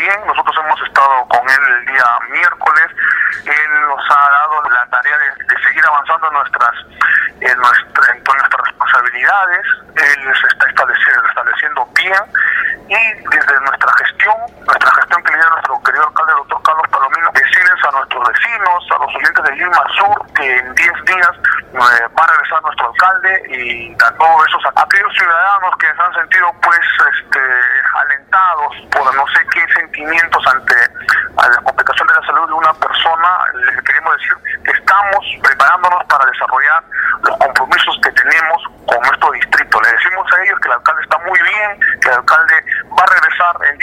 bien. Nosotros hemos estado con él el día miércoles. Él nos ha dado la tarea de seguir avanzando en nuestras responsabilidades. Él se está estableciendo bien, y desde nuestra gestión que lidera nuestro querido alcalde, el doctor Carlos Palomino, decirles a nuestros vecinos, a los oyentes de Lima Sur, que en 10 días va a regresar nuestro alcalde, y a todos aquellos ciudadanos que se han sentido alentados por no sé qué sentimientos ante la complicación de la salud de una persona, les queremos decir que estamos preparándonos para desarrollar los compromisos que tenemos con nuestro distrito. Le decimos a ellos que el alcalde está muy bien, que el alcalde va a regresar en